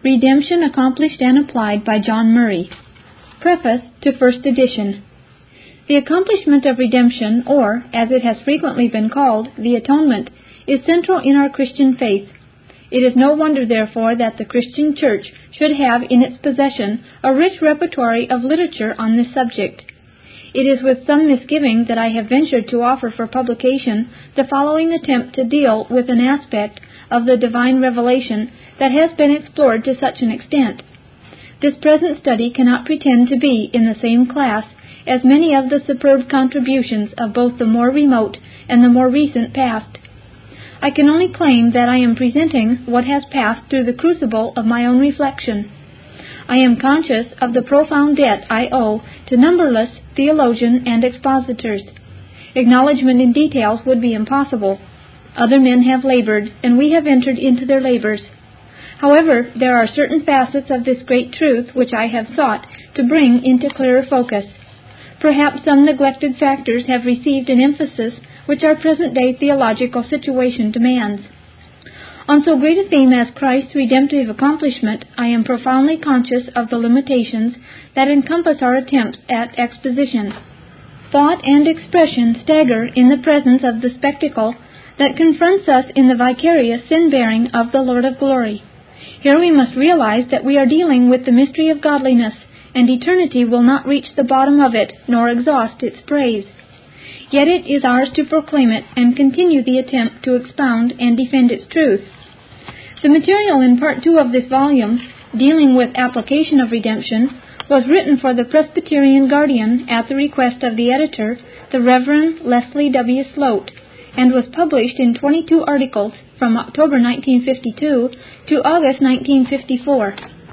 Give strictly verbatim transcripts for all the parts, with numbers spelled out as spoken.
Redemption Accomplished and Applied by John Murray. Preface to First Edition. The accomplishment of redemption, or, as it has frequently been called, the atonement, is central in our Christian faith. It is no wonder, therefore, that the Christian Church should have in its possession a rich repertoire of literature on this subject. It is with some misgiving that I have ventured to offer for publication the following attempt to deal with an aspect of the divine revelation that has been explored to such an extent. This present study cannot pretend to be in the same class as many of the superb contributions of both the more remote and the more recent past. I can only claim that I am presenting what has passed through the crucible of my own reflection. I am conscious of the profound debt I owe to numberless theologians and expositors. Acknowledgment in details would be impossible. Other men have labored, and we have entered into their labors. However, there are certain facets of this great truth which I have sought to bring into clearer focus. Perhaps some neglected factors have received an emphasis which our present-day theological situation demands. On so great a theme as Christ's redemptive accomplishment, I am profoundly conscious of the limitations that encompass our attempts at exposition. Thought and expression stagger in the presence of the spectacle that confronts us in the vicarious sin-bearing of the Lord of glory. Here we must realize that we are dealing with the mystery of godliness, and eternity will not reach the bottom of it nor exhaust its praise. Yet it is ours to proclaim it and continue the attempt to expound and defend its truth. The material in Part two of this volume, dealing with application of redemption, was written for the Presbyterian Guardian at the request of the editor, the Reverend Leslie W. Sloat, and was published in twenty-two articles from October nineteen fifty-two to August nineteen fifty-four.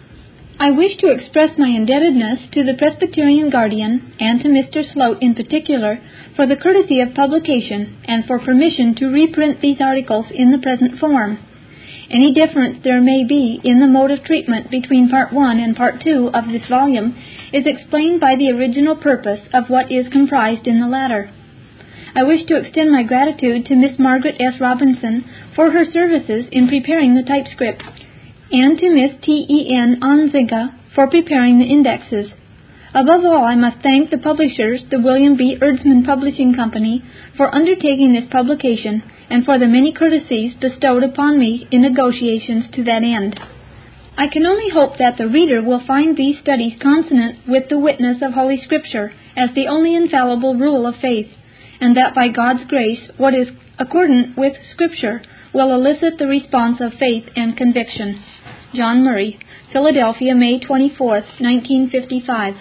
I wish to express my indebtedness to the Presbyterian Guardian, and to Mister Sloat in particular, for the courtesy of publication and for permission to reprint these articles in the present form. Any difference there may be in the mode of treatment between Part one and Part two of this volume is explained by the original purpose of what is comprised in the latter. I wish to extend my gratitude to Miss Margaret S. Robinson for her services in preparing the typescript, and to Miss T E N Onziga for preparing the indexes. Above all, I must thank the publishers, the William B. Erdsman Publishing Company, for undertaking this publication, and for the many courtesies bestowed upon me in negotiations to that end. I can only hope that the reader will find these studies consonant with the witness of Holy Scripture as the only infallible rule of faith, and that by God's grace, what is accordant with Scripture will elicit the response of faith and conviction. John Murray, Philadelphia, May twenty-fourth, nineteen fifty-five.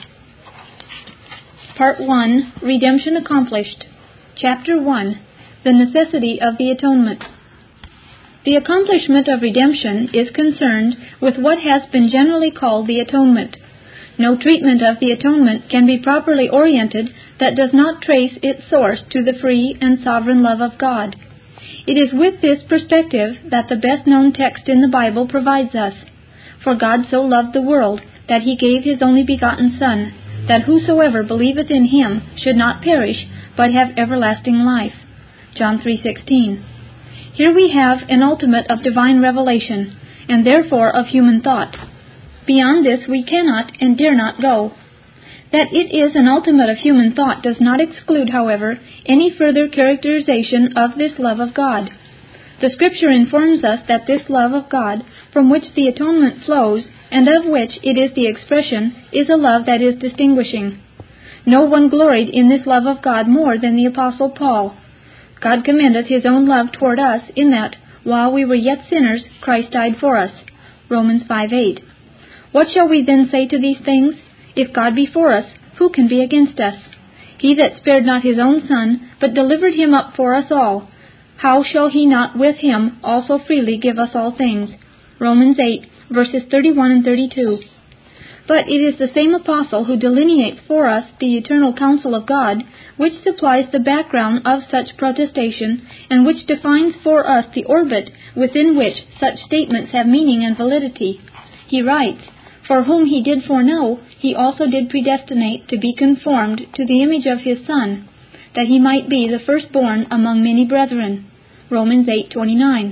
Part one, Redemption Accomplished. Chapter one, The Necessity of the Atonement. The accomplishment of redemption is concerned with what has been generally called the atonement. No treatment of the atonement can be properly oriented that does not trace its source to the free and sovereign love of God. It is with this perspective that the best-known text in the Bible provides us. For God so loved the world that he gave his only begotten Son, that whosoever believeth in him should not perish, but have everlasting life. John three sixteen. Here we have an ultimate of divine revelation, and therefore of human thought. Beyond this we cannot and dare not go. That it is an ultimate of human thought does not exclude, however, any further characterization of this love of God. The Scripture informs us that this love of God, from which the atonement flows, and of which it is the expression, is a love that is distinguishing. No one gloried in this love of God more than the Apostle Paul. God commendeth his own love toward us in that, while we were yet sinners, Christ died for us. Romans five eight. What shall we then say to these things? If God be for us, who can be against us? He that spared not his own Son, but delivered him up for us all, how shall he not with him also freely give us all things? Romans eight, verses thirty-one and thirty-two. But it is the same apostle who delineates for us the eternal counsel of God, which supplies the background of such protestation, and which defines for us the orbit within which such statements have meaning and validity. He writes, For whom he did foreknow, he also did predestinate to be conformed to the image of his Son, that he might be the firstborn among many brethren. Romans eight twenty-nine.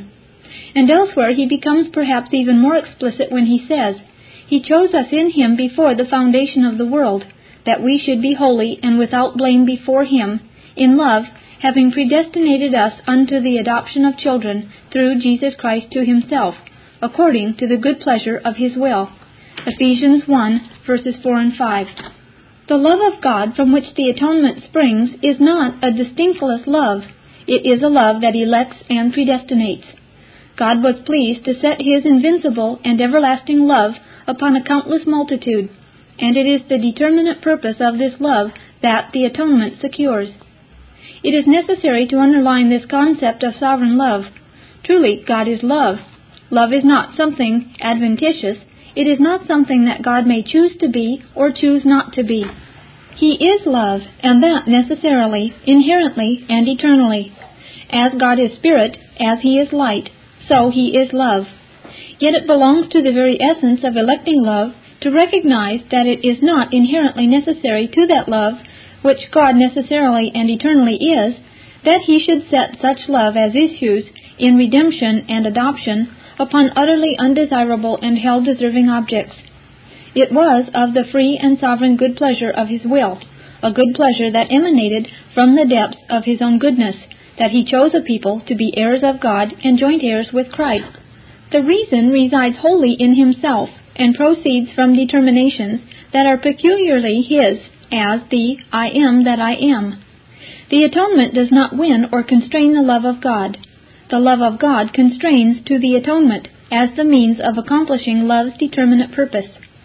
And elsewhere he becomes perhaps even more explicit when he says, "He chose us in him before the foundation of the world, that we should be holy and without blame before him, in love, having predestinated us unto the adoption of children through Jesus Christ to himself, according to the good pleasure of his will." Ephesians one, verses four and five. The love of God from which the atonement springs is not a distinctless love. It is a love that elects and predestinates. God was pleased to set his invincible and everlasting love upon a countless multitude, and it is the determinate purpose of this love that the atonement secures. It is necessary to underline this concept of sovereign love. Truly, God is love. Love is not something adventitious. It is not something that God may choose to be or choose not to be. He is love, and that necessarily, inherently, and eternally. As God is spirit, as he is light, so he is love. Yet it belongs to the very essence of electing love to recognize that it is not inherently necessary to that love, which God necessarily and eternally is, that he should set such love as issues in redemption and adoption upon utterly undesirable and hell-deserving objects. It was of the free and sovereign good pleasure of his will, a good pleasure that emanated from the depths of his own goodness, that he chose a people to be heirs of God and joint heirs with Christ. The reason resides wholly in himself and proceeds from determinations that are peculiarly his, as the "I am that I am." The atonement does not win or constrain the love of God. The love of God constrains to the atonement as the means of accomplishing love's determinate purpose.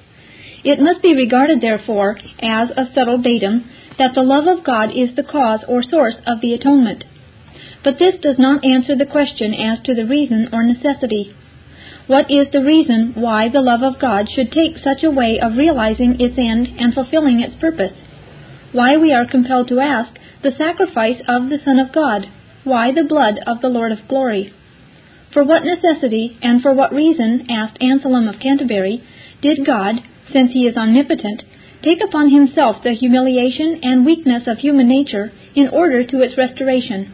It must be regarded, therefore, as a subtle datum that the love of God is the cause or source of the atonement. But this does not answer the question as to the reason or necessity. What is the reason why the love of God should take such a way of realizing its end and fulfilling its purpose? Why we are compelled to ask the sacrifice of the Son of God? Why the blood of the Lord of glory? For what necessity and for what reason, asked Anselm of Canterbury, did God, since he is omnipotent, take upon himself the humiliation and weakness of human nature in order to its restoration?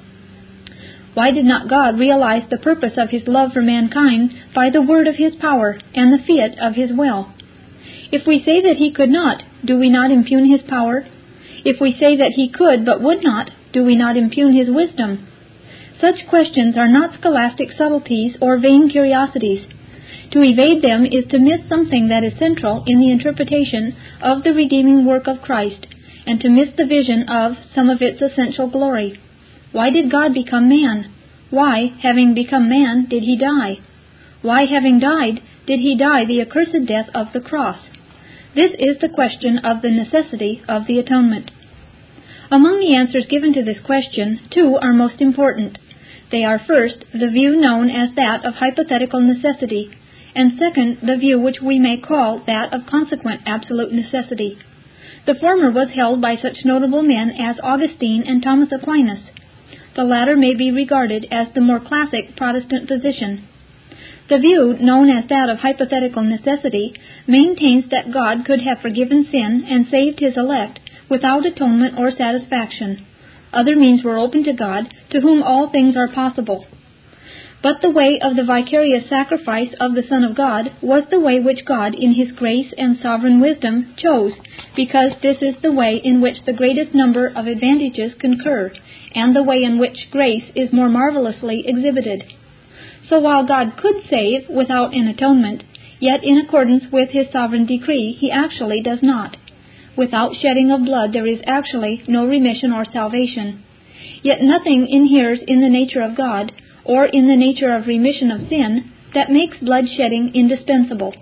Why did not God realize the purpose of his love for mankind by the word of his power and the fiat of his will? If we say that he could not, do we not impugn his power? If we say that he could but would not, do we not impugn his wisdom? Such questions are not scholastic subtleties or vain curiosities. To evade them is to miss something that is central in the interpretation of the redeeming work of Christ, and to miss the vision of some of its essential glory. Why did God become man? Why, having become man, did he die? Why, having died, did he die the accursed death of the cross? This is the question of the necessity of the atonement. Among the answers given to this question, two are most important. They are, first, the view known as that of hypothetical necessity, and second, the view which we may call that of consequent absolute necessity. The former was held by such notable men as Augustine and Thomas Aquinas. The latter may be regarded as the more classic Protestant position. The view, known as that of hypothetical necessity, maintains that God could have forgiven sin and saved his elect without atonement or satisfaction. Other means were open to God, to whom all things are possible. But the way of the vicarious sacrifice of the Son of God was the way which God, in his grace and sovereign wisdom, chose, because this is the way in which the greatest number of advantages concur, and the way in which grace is more marvelously exhibited. So while God could save without an atonement, yet in accordance with his sovereign decree, he actually does not. Without shedding of blood there is actually no remission or salvation. Yet nothing inheres in the nature of God, or in the nature of remission of sin, that makes blood shedding indispensable.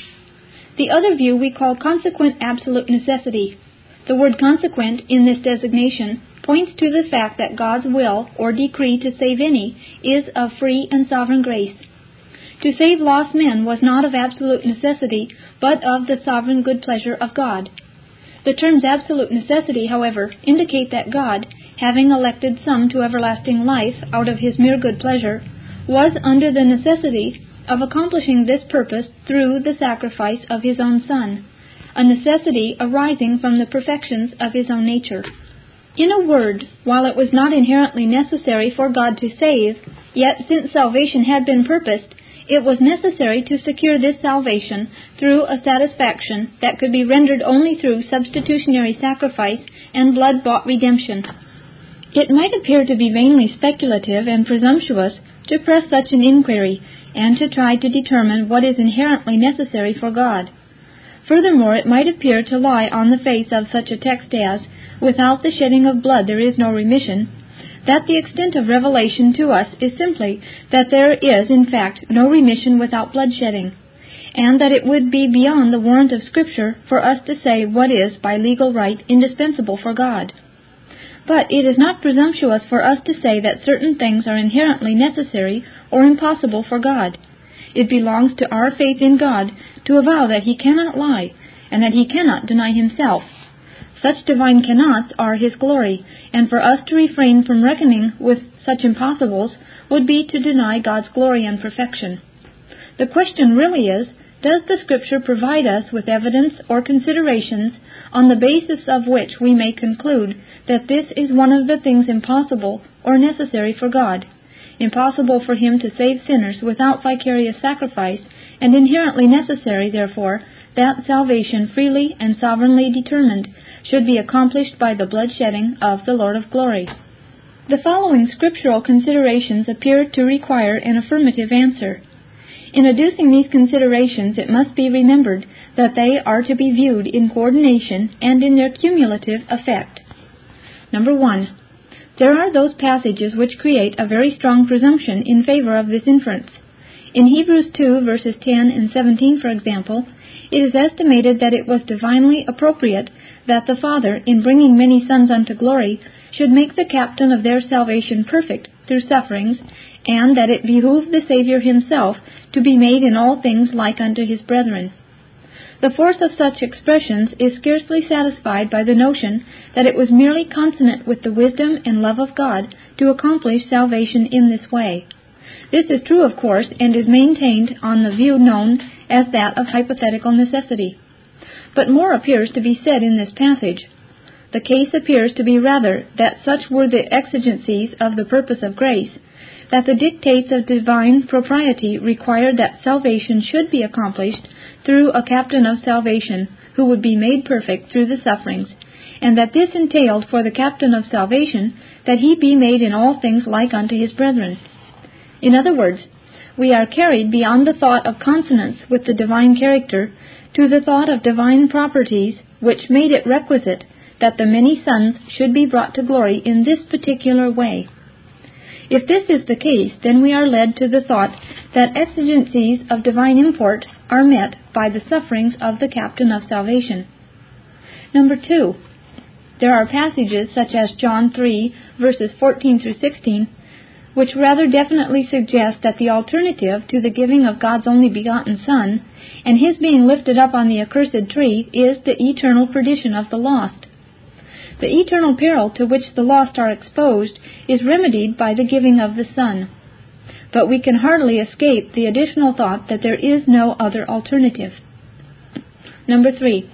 The other view we call consequent absolute necessity. The word consequent in this designation points to the fact that God's will or decree to save any is of free and sovereign grace. To save lost men was not of absolute necessity, but of the sovereign good pleasure of God. The terms absolute necessity, however, indicate that God, having elected some to everlasting life out of his mere good pleasure, was under the necessity of accomplishing this purpose through the sacrifice of his own Son, a necessity arising from the perfections of his own nature. In a word, while it was not inherently necessary for God to save, Yet, since salvation had been purposed, it was necessary to secure this salvation through a satisfaction that could be rendered only through substitutionary sacrifice and blood-bought redemption. It might appear to be vainly speculative and presumptuous to press such an inquiry and to try to determine what is inherently necessary for God. Furthermore, it might appear to lie on the face of such a text as, "Without the shedding of blood there is no remission," that the extent of revelation to us is simply that there is, in fact, no remission without bloodshedding, and that it would be beyond the warrant of Scripture for us to say what is, by legal right, indispensable for God. But it is not presumptuous for us to say that certain things are inherently necessary or impossible for God. It belongs to our faith in God to avow that He cannot lie, and that He cannot deny Himself. Such divine cannots are His glory, and for us to refrain from reckoning with such impossibles would be to deny God's glory and perfection. The question really is, does the Scripture provide us with evidence or considerations on the basis of which we may conclude that this is one of the things impossible or necessary for God, impossible for Him to save sinners without vicarious sacrifice, and inherently necessary, therefore, that salvation freely and sovereignly determined should be accomplished by the bloodshedding of the Lord of glory? The following scriptural considerations appear to require an affirmative answer. In adducing these considerations, it must be remembered that they are to be viewed in coordination and in their cumulative effect. Number one, there are those passages which create a very strong presumption in favor of this inference. In Hebrews two, verses ten and seventeen, for example, it is estimated that it was divinely appropriate that the Father, in bringing many sons unto glory, should make the captain of their salvation perfect through sufferings, and that it behooved the Savior Himself to be made in all things like unto His brethren. The force of such expressions is scarcely satisfied by the notion that it was merely consonant with the wisdom and love of God to accomplish salvation in this way. This is true, of course, and is maintained on the view known as that of hypothetical necessity. But more appears to be said in this passage. The case appears to be rather that such were the exigencies of the purpose of grace, that the dictates of divine propriety required that salvation should be accomplished through a captain of salvation who would be made perfect through the sufferings, and that this entailed for the captain of salvation that he be made in all things like unto his brethren. In other words, we are carried beyond the thought of consonance with the divine character to the thought of divine properties which made it requisite that the many sons should be brought to glory in this particular way. If this is the case, then we are led to the thought that exigencies of divine import are met by the sufferings of the captain of salvation. Number two, there are passages such as John three, verses fourteen through sixteen, which rather definitely suggest that the alternative to the giving of God's only begotten Son and His being lifted up on the accursed tree is the eternal perdition of the lost. The eternal peril to which the lost are exposed is remedied by the giving of the Son. But we can hardly escape the additional thought that there is no other alternative. Number three,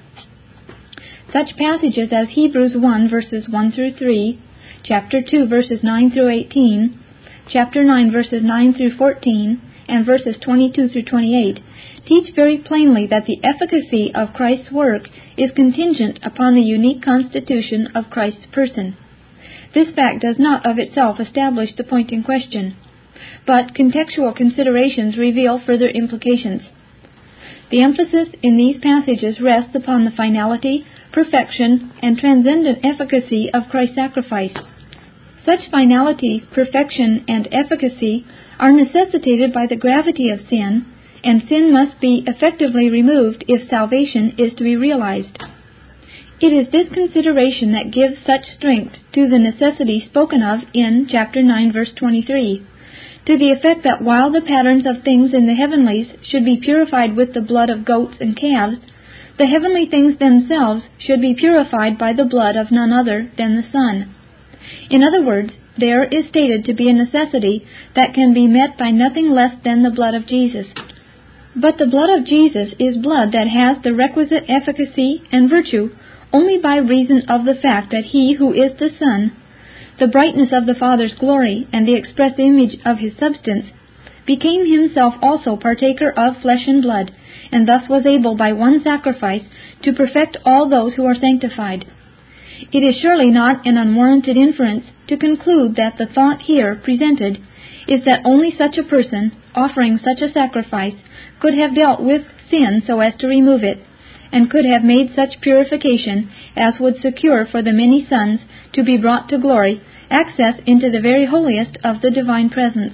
such passages as Hebrews one, verses one through three, chapter two, verses nine through eighteen, chapter nine, verses nine through fourteen, and verses twenty-two through twenty-eight, teach very plainly that the efficacy of Christ's work is contingent upon the unique constitution of Christ's person. This fact does not of itself establish the point in question, but contextual considerations reveal further implications. The emphasis in these passages rests upon the finality, perfection, and transcendent efficacy of Christ's sacrifice. Such finality, perfection, and efficacy are necessitated by the gravity of sin, and sin must be effectively removed if salvation is to be realized. It is this consideration that gives such strength to the necessity spoken of in chapter nine, verse twenty-three, to the effect that while the patterns of things in the heavenlies should be purified with the blood of goats and calves, the heavenly things themselves should be purified by the blood of none other than the Son. In other words, there is stated to be a necessity that can be met by nothing less than the blood of Jesus. But the blood of Jesus is blood that has the requisite efficacy and virtue only by reason of the fact that He who is the Son the brightness of the Father's glory and the express image of his substance, became himself also partaker of flesh and blood, and thus was able by one sacrifice to perfect all those who are sanctified. It is surely not an unwarranted inference to conclude that the thought here presented is that only such a person, offering such a sacrifice, could have dealt with sin so as to remove it, and could have made such purification as would secure for the many sons to be brought to glory access into the very holiest of the divine presence.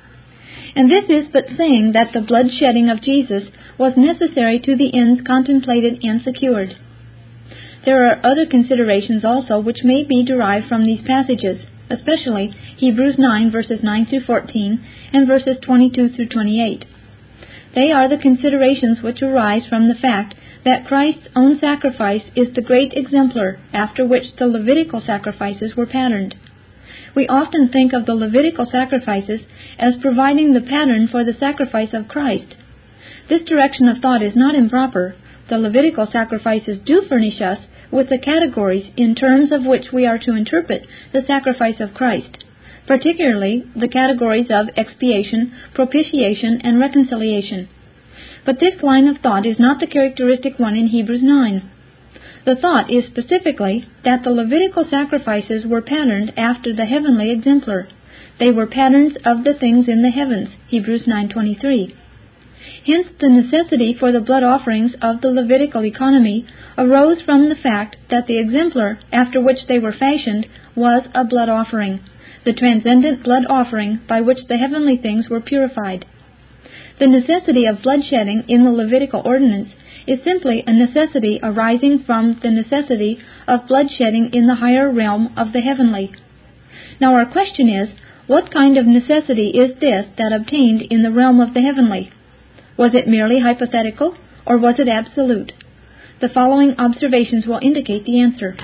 And this is but saying that the blood shedding of Jesus was necessary to the ends contemplated and secured. There are other considerations also which may be derived from these passages, especially Hebrews nine verses nine through fourteen and verses twenty-two through twenty-eight. They are the considerations which arise from the fact that Christ's own sacrifice is the great exemplar after which the Levitical sacrifices were patterned. We often think of the Levitical sacrifices as providing the pattern for the sacrifice of Christ. This direction of thought is not improper. The Levitical sacrifices do furnish us with the categories in terms of which we are to interpret the sacrifice of Christ, particularly the categories of expiation, propitiation, and reconciliation. But this line of thought is not the characteristic one in Hebrews nine. The thought is specifically that the Levitical sacrifices were patterned after the heavenly exemplar. They were patterns of the things in the heavens, Hebrews nine twenty-three. Hence the necessity for the blood offerings of the Levitical economy arose from the fact that the exemplar after which they were fashioned was a blood offering, the transcendent blood offering by which the heavenly things were purified. The necessity of bloodshedding in the Levitical ordinance is simply a necessity arising from the necessity of bloodshedding in the higher realm of the heavenly. Now our question is, what kind of necessity is this that obtained in the realm of the heavenly? Was it merely hypothetical, or was it absolute? The following observations will indicate the answer.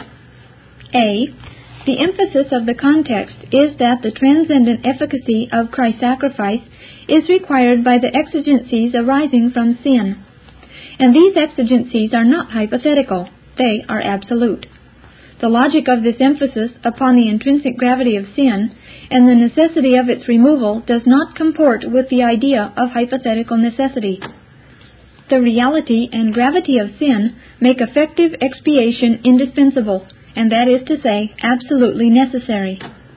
A. The emphasis of the context is that the transcendent efficacy of Christ's sacrifice is required by the exigencies arising from sin. And these exigencies are not hypothetical, they are absolute. The logic of this emphasis upon the intrinsic gravity of sin and the necessity of its removal does not comport with the idea of hypothetical necessity. The reality and gravity of sin make effective expiation indispensable, and that is to say, absolutely necessary.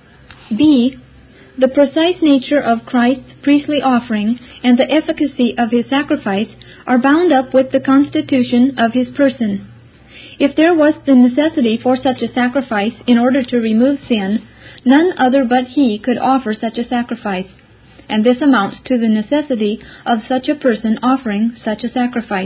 B. The precise nature of Christ's priestly offering and the efficacy of his sacrifice are bound up with the constitution of his person. If there was the necessity for such a sacrifice in order to remove sin, none other but he could offer such a sacrifice, and this amounts to the necessity of such a person offering such a sacrifice.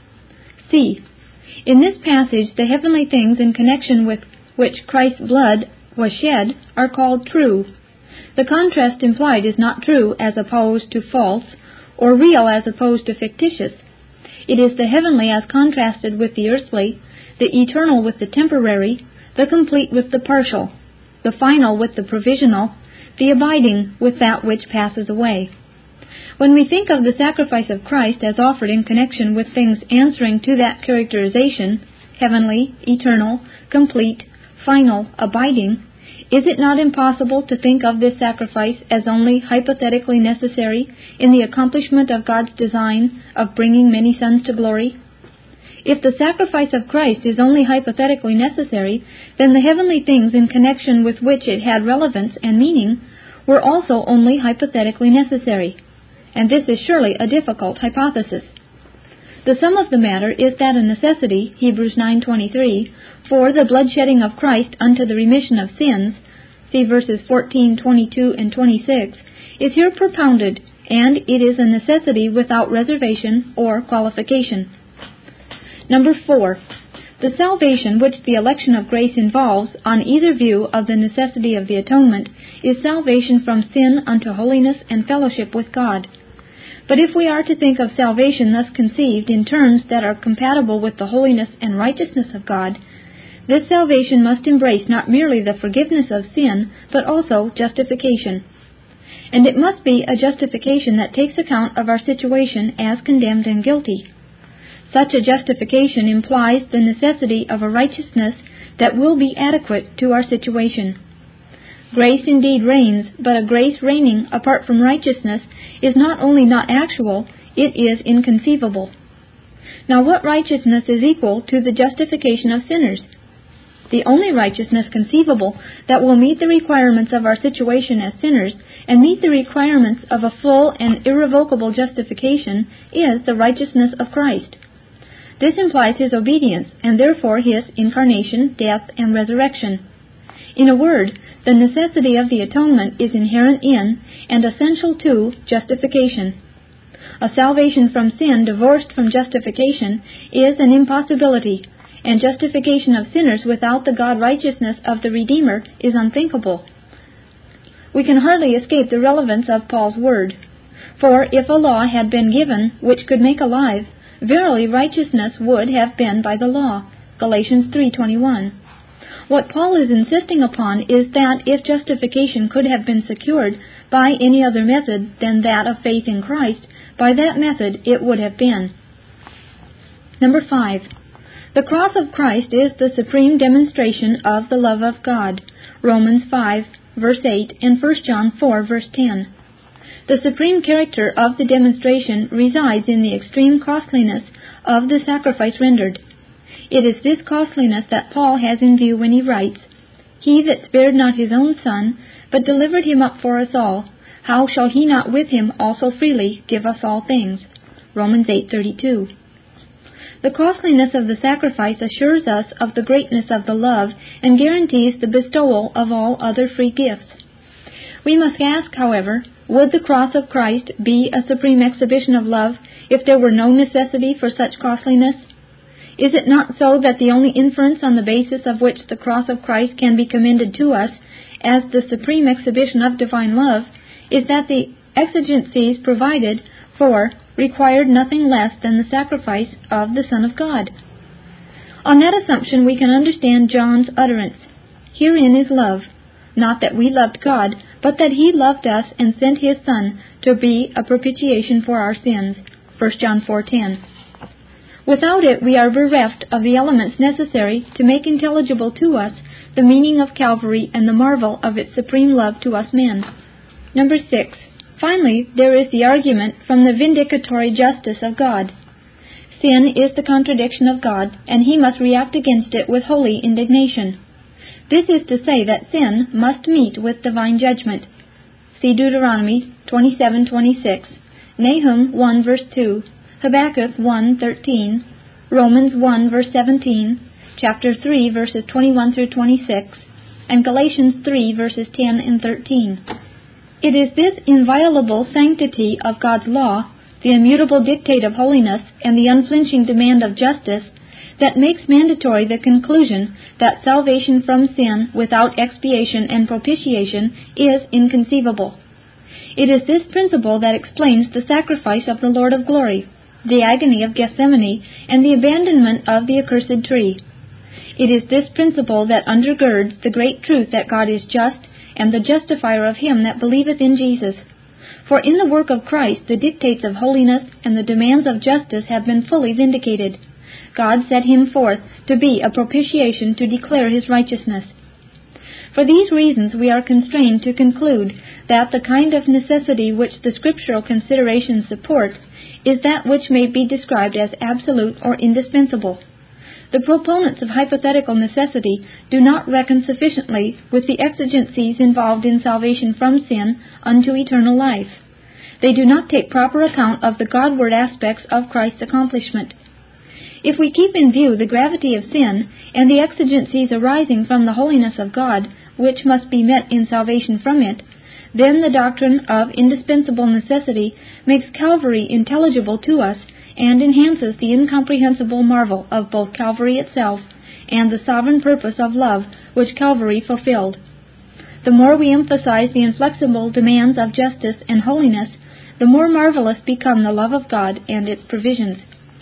C. In this passage, the heavenly things in connection with which Christ's blood was shed are called true. The contrast implied is not true as opposed to false, or real as opposed to fictitious. It is the heavenly as contrasted with the earthly, the eternal with the temporary, the complete with the partial, the final with the provisional, the abiding with that which passes away. When we think of the sacrifice of Christ as offered in connection with things answering to that characterization, heavenly, eternal, complete, final, abiding, is it not impossible to think of this sacrifice as only hypothetically necessary in the accomplishment of God's design of bringing many sons to glory? If the sacrifice of Christ is only hypothetically necessary, then the heavenly things in connection with which it had relevance and meaning were also only hypothetically necessary, and this is surely a difficult hypothesis. The sum of the matter is that a necessity, Hebrews nine twenty-three, for the bloodshedding of Christ unto the remission of sins, see verses fourteen, twenty-two, and twenty-six, is here propounded, and it is a necessity without reservation or qualification. Number four, the salvation which the election of grace involves, on either view of the necessity of the atonement, is salvation from sin unto holiness and fellowship with God. But if we are to think of salvation thus conceived in terms that are compatible with the holiness and righteousness of God, this salvation must embrace not merely the forgiveness of sin, but also justification. And it must be a justification that takes account of our situation as condemned and guilty. Such a justification implies the necessity of a righteousness that will be adequate to our situation. Grace indeed reigns, but a grace reigning apart from righteousness is not only not actual, it is inconceivable. Now what righteousness is equal to the justification of sinners? The only righteousness conceivable that will meet the requirements of our situation as sinners and meet the requirements of a full and irrevocable justification is the righteousness of Christ. This implies His obedience and therefore His incarnation, death, and resurrection. In a word, the necessity of the atonement is inherent in and essential to justification. A salvation from sin divorced from justification is an impossibility, and justification of sinners without the God-righteousness of the Redeemer is unthinkable. We can hardly escape the relevance of Paul's word. For if a law had been given which could make alive, verily righteousness would have been by the law. Galatians three twenty-one. What Paul is insisting upon is that if justification could have been secured by any other method than that of faith in Christ, by that method it would have been. Number five. The cross of Christ is the supreme demonstration of the love of God. Romans five, verse eight, and First John four, verse ten. The supreme character of the demonstration resides in the extreme costliness of the sacrifice rendered. It is this costliness that Paul has in view when he writes, He that spared not his own Son, but delivered him up for us all, how shall he not with him also freely give us all things? Romans eight thirty-two. The costliness of the sacrifice assures us of the greatness of the love and guarantees the bestowal of all other free gifts. We must ask, however, would the cross of Christ be a supreme exhibition of love if there were no necessity for such costliness? Is it not so that the only inference on the basis of which the cross of Christ can be commended to us as the supreme exhibition of divine love is that the exigencies provided for required nothing less than the sacrifice of the Son of God? On that assumption we can understand John's utterance, Herein is love, not that we loved God, but that He loved us and sent His Son to be a propitiation for our sins. First John four ten. Without it we are bereft of the elements necessary to make intelligible to us the meaning of Calvary and the marvel of its supreme love to us men. Number six. Finally, there is the argument from the vindicatory justice of God. Sin is the contradiction of God, and He must react against it with holy indignation. This is to say that sin must meet with divine judgment. See Deuteronomy twenty-seven twenty-six, Nahum one verse two, Habakkuk one thirteen, Romans one verse seventeen, chapter three verses twenty-one through twenty-six, and Galatians three verses ten and thirteen. It is this inviolable sanctity of God's law, the immutable dictate of holiness, and the unflinching demand of justice that makes mandatory the conclusion that salvation from sin without expiation and propitiation is inconceivable. It is this principle that explains the sacrifice of the Lord of glory, the agony of Gethsemane, and the abandonment of the accursed tree. It is this principle that undergirds the great truth that God is just, and the justifier of him that believeth in Jesus. For in the work of Christ the dictates of holiness and the demands of justice have been fully vindicated. God set Him forth to be a propitiation to declare His righteousness. For these reasons we are constrained to conclude that the kind of necessity which the scriptural considerations support is that which may be described as absolute or indispensable. The proponents of hypothetical necessity do not reckon sufficiently with the exigencies involved in salvation from sin unto eternal life. They do not take proper account of the Godward aspects of Christ's accomplishment. If we keep in view the gravity of sin and the exigencies arising from the holiness of God, which must be met in salvation from it, then the doctrine of indispensable necessity makes Calvary intelligible to us and enhances the incomprehensible marvel of both Calvary itself and the sovereign purpose of love which Calvary fulfilled. The more we emphasize the inflexible demands of justice and holiness, the more marvelous become the love of God and its provisions.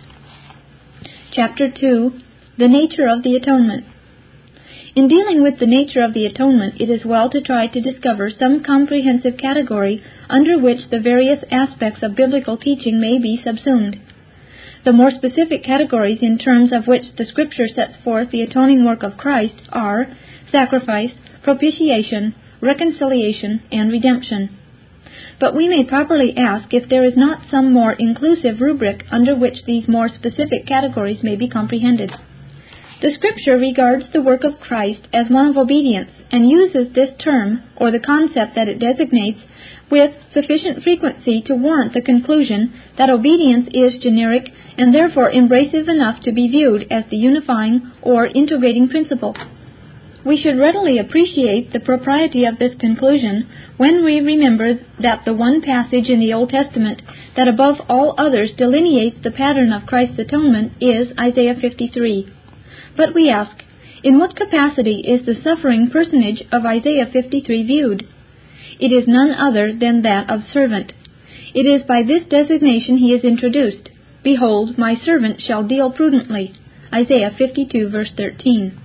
Chapter two. The Nature of the Atonement. In dealing with the nature of the atonement, it is well to try to discover some comprehensive category under which the various aspects of biblical teaching may be subsumed. The more specific categories in terms of which the Scripture sets forth the atoning work of Christ are sacrifice, propitiation, reconciliation, and redemption. But we may properly ask if there is not some more inclusive rubric under which these more specific categories may be comprehended. The Scripture regards the work of Christ as one of obedience, and uses this term, or the concept that it designates, with sufficient frequency to warrant the conclusion that obedience is generic and therefore embracive enough to be viewed as the unifying or integrating principle. We should readily appreciate the propriety of this conclusion when we remember that the one passage in the Old Testament that above all others delineates the pattern of Christ's atonement is Isaiah fifty-three. But we ask, in what capacity is the suffering personage of Isaiah fifty-three viewed? It is none other than that of servant. It is by this designation he is introduced. Behold, my servant shall deal prudently. Isaiah fifty-two, verse thirteen.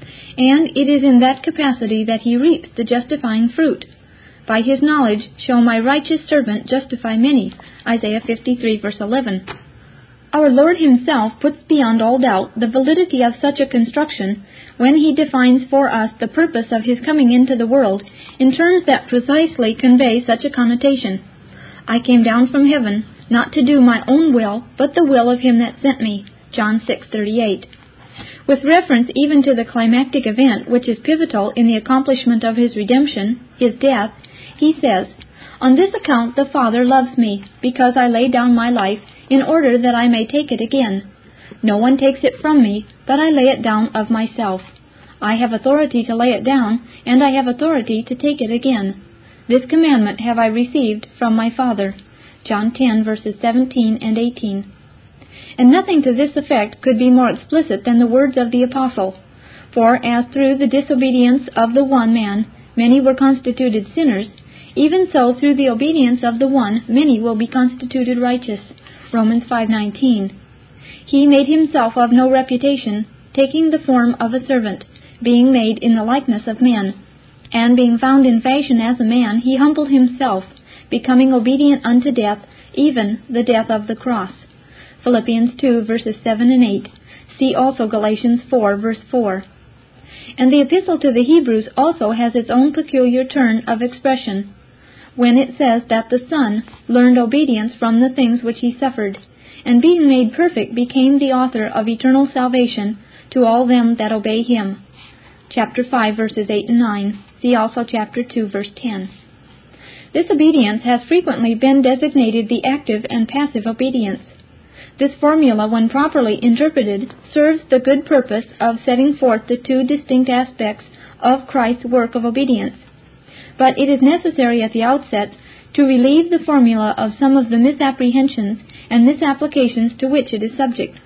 And it is in that capacity that he reaps the justifying fruit. By his knowledge shall my righteous servant justify many. Isaiah fifty-three, verse eleven. Our Lord himself puts beyond all doubt the validity of such a construction when he defines for us the purpose of his coming into the world in terms that precisely convey such a connotation. I came down from heaven, not to do my own will, but the will of him that sent me. John six thirty-eight. With reference even to the climactic event which is pivotal in the accomplishment of his redemption, his death, he says, On this account the Father loves me, because I lay down my life, in order that I may take it again. No one takes it from me, but I lay it down of myself. I have authority to lay it down, and I have authority to take it again. This commandment have I received from my Father. John ten, verses seventeen and eighteen. And nothing to this effect could be more explicit than the words of the Apostle. For as through the disobedience of the one man many were constituted sinners, even so through the obedience of the one many will be constituted righteous. Romans five nineteen. He made himself of no reputation, taking the form of a servant, being made in the likeness of men. And being found in fashion as a man, he humbled himself, becoming obedient unto death, even the death of the cross. Philippians two, verses seven and eight. See also Galatians four, verse four. And the epistle to the Hebrews also has its own peculiar turn of expression, when it says that the Son learned obedience from the things which he suffered, and being made perfect became the author of eternal salvation to all them that obey him. Chapter five, verses eight and nine. See also chapter two, verse ten. This obedience has frequently been designated the active and passive obedience. This formula, when properly interpreted, serves the good purpose of setting forth the two distinct aspects of Christ's work of obedience. But it is necessary at the outset to relieve the formula of some of the misapprehensions and misapplications to which it is subject.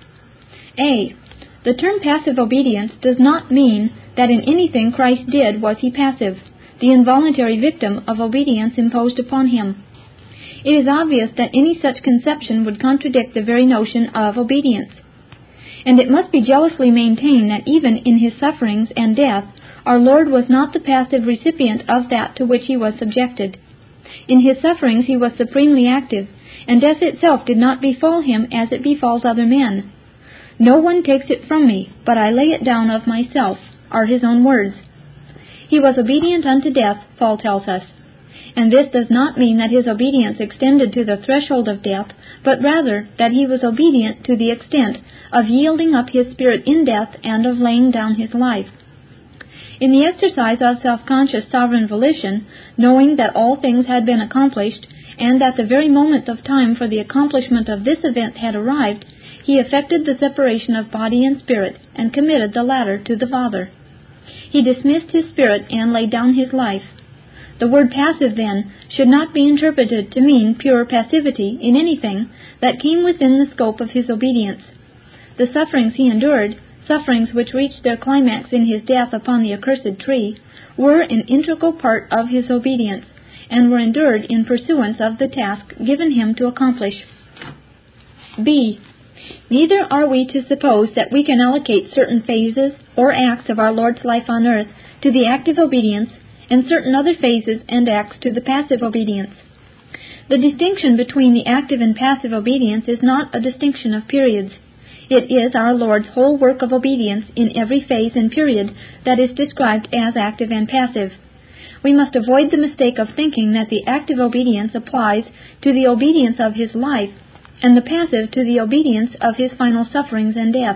A. The term passive obedience does not mean that in anything Christ did was he passive, the involuntary victim of obedience imposed upon him. It is obvious that any such conception would contradict the very notion of obedience. And it must be jealously maintained that even in his sufferings and death, our Lord was not the passive recipient of that to which he was subjected. In his sufferings he was supremely active, and death itself did not befall him as it befalls other men. No one takes it from me, but I lay it down of myself, are his own words. He was obedient unto death, Paul tells us. And this does not mean that his obedience extended to the threshold of death, but rather that he was obedient to the extent of yielding up his spirit in death and of laying down his life. In the exercise of self-conscious sovereign volition, knowing that all things had been accomplished, and that the very moment of time for the accomplishment of this event had arrived, he effected the separation of body and spirit, and committed the latter to the Father. He dismissed his spirit and laid down his life. The word passive, then, should not be interpreted to mean pure passivity in anything that came within the scope of his obedience. The sufferings he endured, sufferings which reached their climax in his death upon the accursed tree, were an integral part of his obedience, and were endured in pursuance of the task given him to accomplish. B. Neither are we to suppose that we can allocate certain phases or acts of our Lord's life on earth to the active obedience, and certain other phases and acts to the passive obedience. The distinction between the active and passive obedience is not a distinction of periods. It is our Lord's whole work of obedience in every phase and period that is described as active and passive. We must avoid the mistake of thinking that the active obedience applies to the obedience of his life, and the passive to the obedience of his final sufferings and death.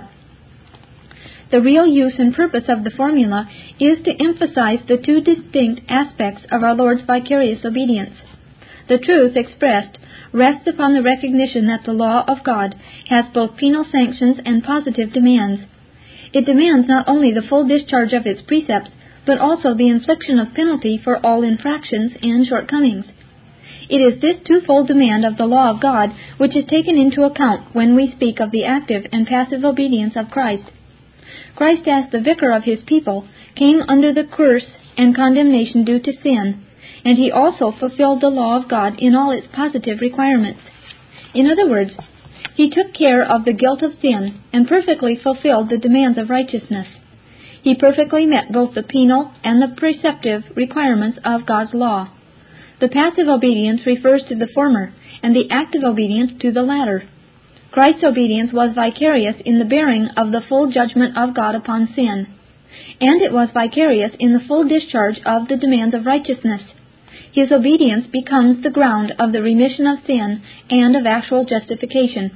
The real use and purpose of the formula is to emphasize the two distinct aspects of our Lord's vicarious obedience. The truth expressed rests upon the recognition that the law of God has both penal sanctions and positive demands. It demands not only the full discharge of its precepts, but also the infliction of penalty for all infractions and shortcomings. It is this twofold demand of the law of God which is taken into account when we speak of the active and passive obedience of Christ. Christ, as the vicar of his people, came under the curse and condemnation due to sin, and he also fulfilled the law of God in all its positive requirements. In other words, he took care of the guilt of sin and perfectly fulfilled the demands of righteousness. He perfectly met both the penal and the preceptive requirements of God's law. The passive obedience refers to the former, and the active obedience to the latter. Christ's obedience was vicarious in the bearing of the full judgment of God upon sin, and it was vicarious in the full discharge of the demands of righteousness. His obedience becomes the ground of the remission of sin and of actual justification.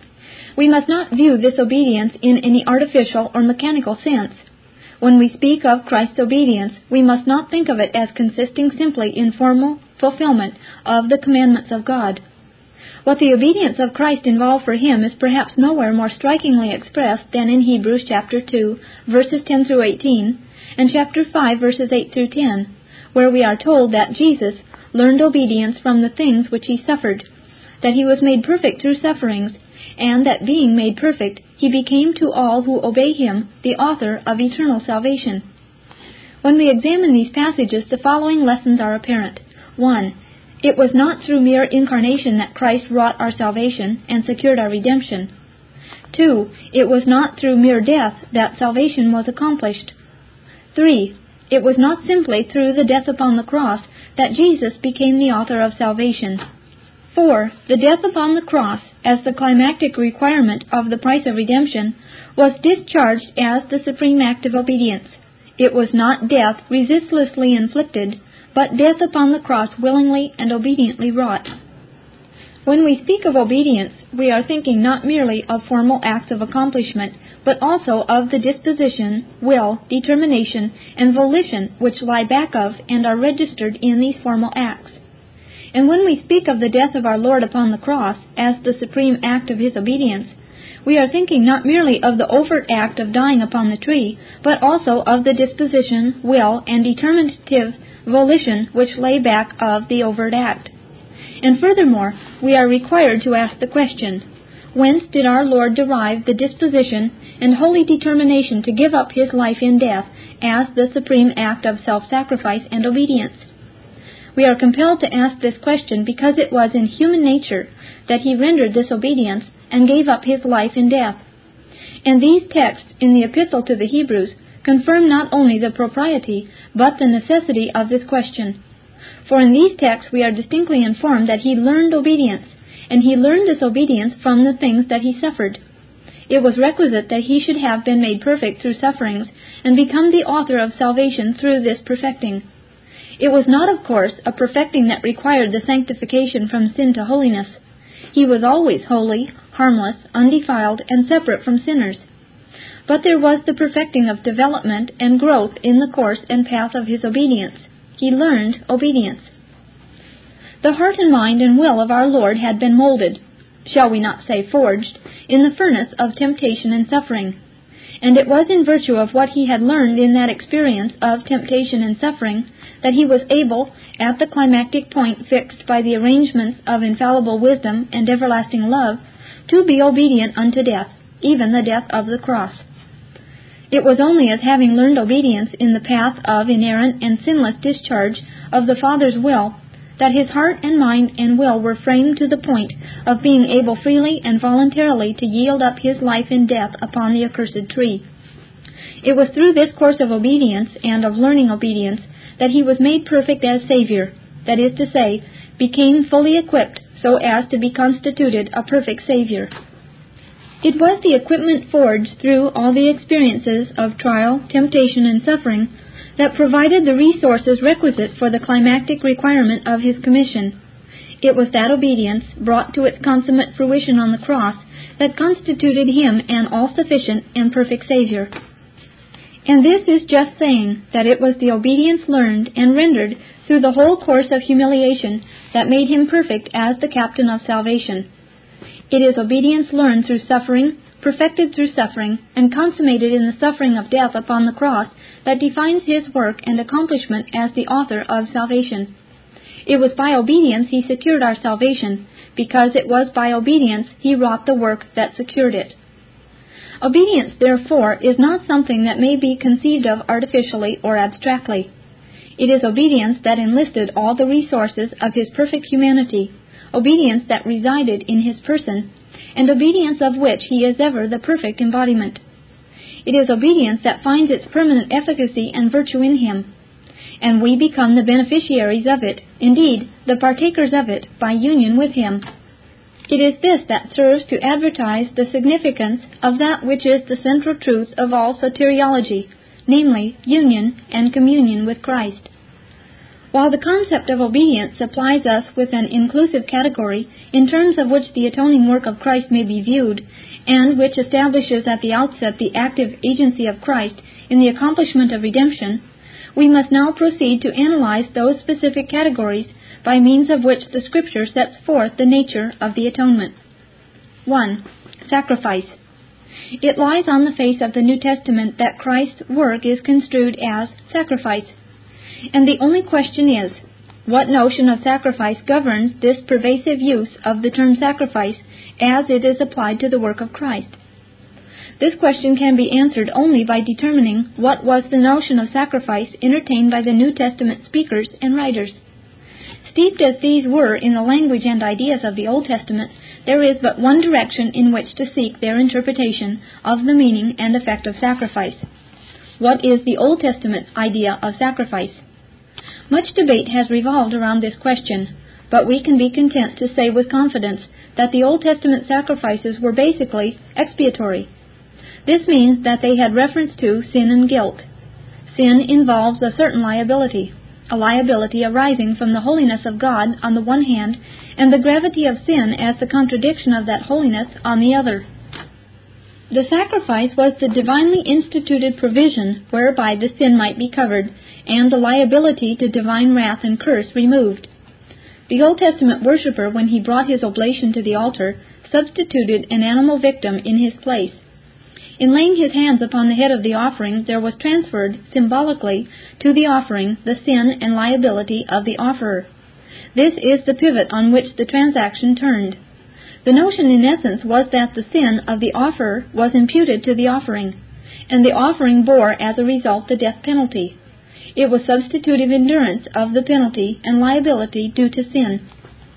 We must not view this obedience in any artificial or mechanical sense. When we speak of Christ's obedience, we must not think of it as consisting simply in formal fulfillment of the commandments of God. What the obedience of Christ involved for him is perhaps nowhere more strikingly expressed than in Hebrews chapter two, verses ten through eighteen, and chapter five, verses eight through ten, where we are told that Jesus learned obedience from the things which he suffered, that he was made perfect through sufferings, and that being made perfect, he became to all who obey him the author of eternal salvation. When we examine these passages, the following lessons are apparent. One, it was not through mere incarnation that Christ wrought our salvation and secured our redemption. Two, it was not through mere death that salvation was accomplished. Three, it was not simply through the death upon the cross that Jesus became the author of salvation. Four, the death upon the cross, as the climactic requirement of the price of redemption, was discharged as the supreme act of obedience. It was not death resistlessly inflicted, but death upon the cross willingly and obediently wrought. When we speak of obedience, we are thinking not merely of formal acts of accomplishment, but also of the disposition, will, determination, and volition which lie back of and are registered in these formal acts. And when we speak of the death of our Lord upon the cross as the supreme act of his obedience, we are thinking not merely of the overt act of dying upon the tree, but also of the disposition, will, and determinative volition which lay back of the overt act. And furthermore, we are required to ask the question, whence did our Lord derive the disposition and holy determination to give up his life in death as the supreme act of self-sacrifice and obedience? We are compelled to ask this question because it was in human nature that he rendered this obedience and gave up his life in death. And these texts in the Epistle to the Hebrews confirm not only the propriety, but the necessity of this question. For in these texts we are distinctly informed that he learned obedience, and he learned this obedience from the things that he suffered. It was requisite that he should have been made perfect through sufferings, and become the author of salvation through this perfecting. It was not, of course, a perfecting that required the sanctification from sin to holiness. He was always holy, harmless, undefiled, and separate from sinners. But there was the perfecting of development and growth in the course and path of his obedience. He learned obedience. The heart and mind and will of our Lord had been molded, shall we not say forged, in the furnace of temptation and suffering. And it was in virtue of what he had learned in that experience of temptation and suffering that he was able, at the climactic point fixed by the arrangements of infallible wisdom and everlasting love, to be obedient unto death, even the death of the cross. It was only as having learned obedience in the path of inerrant and sinless discharge of the Father's will that his heart and mind and will were framed to the point of being able freely and voluntarily to yield up his life in death upon the accursed tree. It was through this course of obedience and of learning obedience that he was made perfect as Savior, that is to say, became fully equipped so as to be constituted a perfect Savior. It was the equipment forged through all the experiences of trial, temptation, and suffering that provided the resources requisite for the climactic requirement of his commission. It was that obedience, brought to its consummate fruition on the cross, that constituted him an all-sufficient and perfect Savior. And this is just saying that it was the obedience learned and rendered through the whole course of humiliation that made him perfect as the captain of salvation. It is obedience learned through suffering, perfected through suffering, and consummated in the suffering of death upon the cross that defines his work and accomplishment as the author of salvation. It was by obedience he secured our salvation, because it was by obedience he wrought the work that secured it. Obedience, therefore, is not something that may be conceived of artificially or abstractly. It is obedience that enlisted all the resources of his perfect humanity, obedience that resided in his person, and obedience of which he is ever the perfect embodiment. It is obedience that finds its permanent efficacy and virtue in him, and we become the beneficiaries of it, indeed, the partakers of it, by union with him. It is this that serves to advertise the significance of that which is the central truth of all soteriology, namely, union and communion with Christ. While the concept of obedience supplies us with an inclusive category in terms of which the atoning work of Christ may be viewed, and which establishes at the outset the active agency of Christ in the accomplishment of redemption, we must now proceed to analyze those specific categories by means of which the Scripture sets forth the nature of the atonement. one. Sacrifice. It lies on the face of the New Testament that Christ's work is construed as sacrifice. And the only question is, what notion of sacrifice governs this pervasive use of the term sacrifice as it is applied to the work of Christ? This question can be answered only by determining what was the notion of sacrifice entertained by the New Testament speakers and writers. Steeped as these were in the language and ideas of the Old Testament, there is but one direction in which to seek their interpretation of the meaning and effect of sacrifice. What is the Old Testament idea of sacrifice? Much debate has revolved around this question, but we can be content to say with confidence that the Old Testament sacrifices were basically expiatory. This means that they had reference to sin and guilt. Sin involves a certain liability, a liability arising from the holiness of God on the one hand, and the gravity of sin as the contradiction of that holiness on the other. The sacrifice was the divinely instituted provision whereby the sin might be covered, and the liability to divine wrath and curse removed. The Old Testament worshipper, when he brought his oblation to the altar, substituted an animal victim in his place. In laying his hands upon the head of the offering, there was transferred, symbolically, to the offering the sin and liability of the offerer. This is the pivot on which the transaction turned. The notion, in essence, was that the sin of the offerer was imputed to the offering, and the offering bore, as a result, the death penalty. It was substitutive endurance of the penalty and liability due to sin.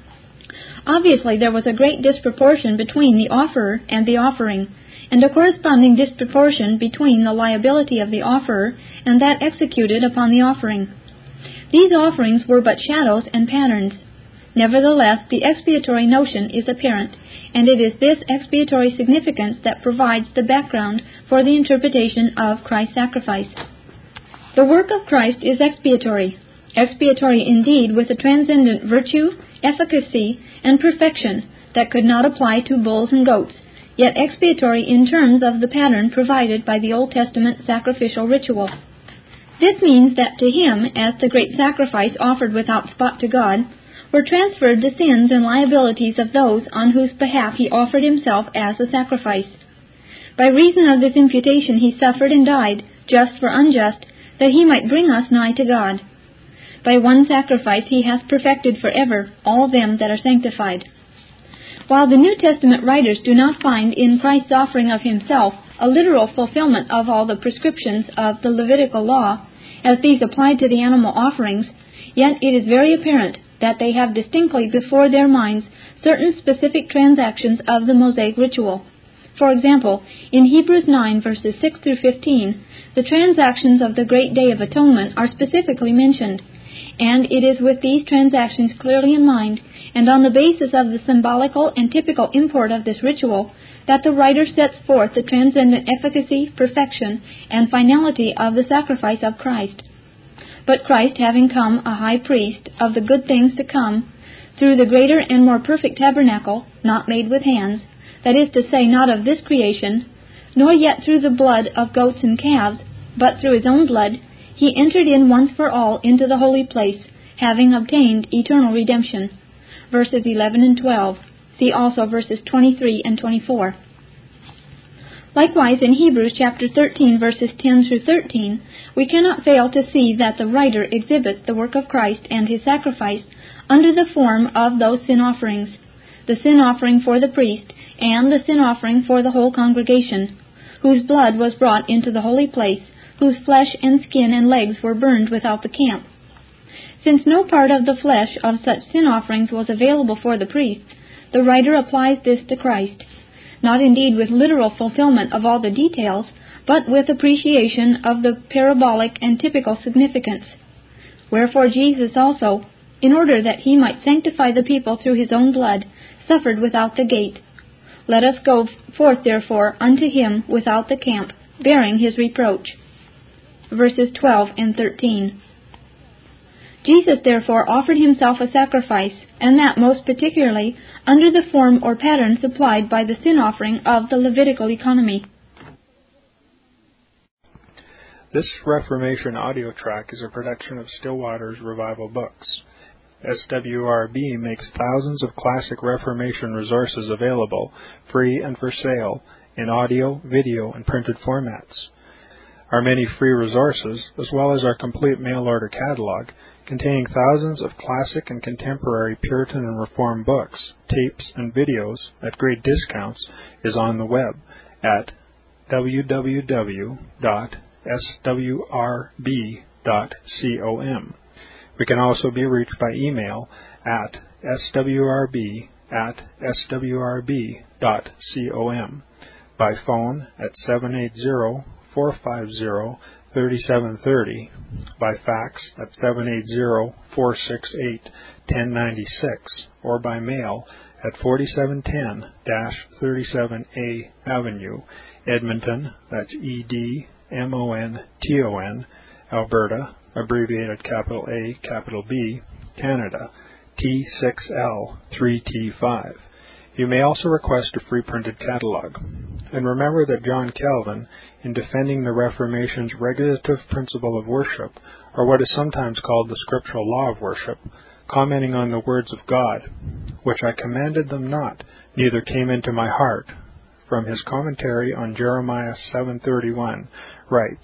Obviously, there was a great disproportion between the offerer and the offering, and a corresponding disproportion between the liability of the offerer and that executed upon the offering. These offerings were but shadows and patterns. Nevertheless, the expiatory notion is apparent, and it is this expiatory significance that provides the background for the interpretation of Christ's sacrifice. The work of Christ is expiatory, expiatory indeed with a transcendent virtue, efficacy, and perfection that could not apply to bulls and goats, yet expiatory in terms of the pattern provided by the Old Testament sacrificial ritual. This means that to him, as the great sacrifice offered without spot to God, were transferred the sins and liabilities of those on whose behalf he offered himself as a sacrifice. By reason of this imputation he suffered and died, just for unjust, that he might bring us nigh to God. By one sacrifice he hath perfected forever all them that are sanctified. While the New Testament writers do not find in Christ's offering of himself a literal fulfillment of all the prescriptions of the Levitical law, as these applied to the animal offerings, yet it is very apparent that they have distinctly before their minds certain specific transactions of the Mosaic ritual. For example, in Hebrews nine, verses six through fifteen, the transactions of the great day of atonement are specifically mentioned, and it is with these transactions clearly in mind, and on the basis of the symbolical and typical import of this ritual, that the writer sets forth the transcendent efficacy, perfection, and finality of the sacrifice of Christ. But Christ, having come a high priest of the good things to come, through the greater and more perfect tabernacle, not made with hands, that is to say, not of this creation, nor yet through the blood of goats and calves, but through his own blood, he entered in once for all into the holy place, having obtained eternal redemption. Verses eleven and twelve. See also verses twenty-three and twenty-four. Likewise, in Hebrews chapter thirteen, verses ten through thirteen, we cannot fail to see that the writer exhibits the work of Christ and his sacrifice under the form of those sin offerings, the sin offering for the priest and the sin offering for the whole congregation, whose blood was brought into the holy place, whose flesh and skin and legs were burned without the camp. Since no part of the flesh of such sin offerings was available for the priest, the writer applies this to Christ, not indeed with literal fulfillment of all the details, but with appreciation of the parabolic and typical significance. Wherefore Jesus also, in order that he might sanctify the people through his own blood, suffered without the gate. Let us go forth therefore unto him without the camp, bearing his reproach. Verses twelve and thirteen. Jesus therefore offered himself a sacrifice, and that most particularly under the form or pattern supplied by the sin offering of the Levitical economy. This Reformation audio track is a production of Stillwater's Revival Books. S W R B makes thousands of classic Reformation resources available, free and for sale, in audio, video, and printed formats. Our many free resources, as well as our complete mail-order catalog, containing thousands of classic and contemporary Puritan and Reformed books, tapes, and videos at great discounts, is on the web at w w w dot s w r b dot com. We can also be reached by email at s w r b at s w r b dot com, by phone at seven eight zero, four five zero, three seven three zero, by fax at seven eight zero, four six eight, one zero nine six, or by mail at forty-seven ten thirty-seven A Avenue, Edmonton, that's E D M O N T O N, Alberta, abbreviated capital A, capital B, Canada, T six L three T five. You may also request a free printed catalog. And remember that John Calvin, in defending the Reformation's regulative principle of worship, or what is sometimes called the scriptural law of worship, commenting on the words of God, which I commanded them not, neither came into my heart, from his commentary on Jeremiah seven thirty-one, writes,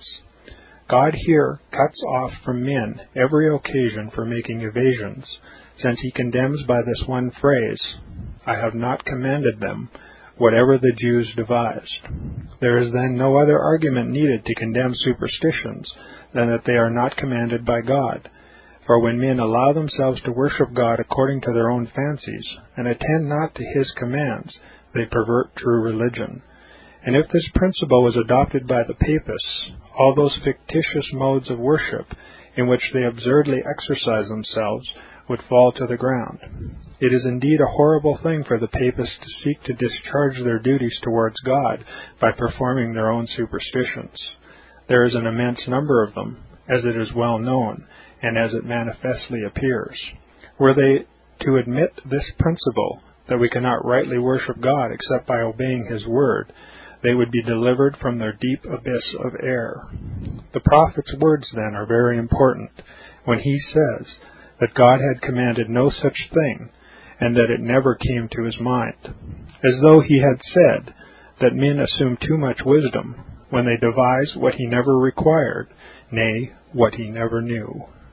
God here cuts off from men every occasion for making evasions, since he condemns by this one phrase, I have not commanded them, whatever the Jews devised. There is then no other argument needed to condemn superstitions than that they are not commanded by God. For when men allow themselves to worship God according to their own fancies, and attend not to his commands, they pervert true religion. And if this principle was adopted by the papists, all those fictitious modes of worship in which they absurdly exercise themselves would fall to the ground. It is indeed a horrible thing for the papists to seek to discharge their duties towards God by performing their own superstitions. There is an immense number of them, as it is well known, and as it manifestly appears. Were they to admit this principle, that we cannot rightly worship God except by obeying his word, they would be delivered from their deep abyss of error. The prophet's words, then, are very important, when he says that God had commanded no such thing, and that it never came to his mind, as though he had said that men assume too much wisdom when they devise what he never required, nay, what he never knew.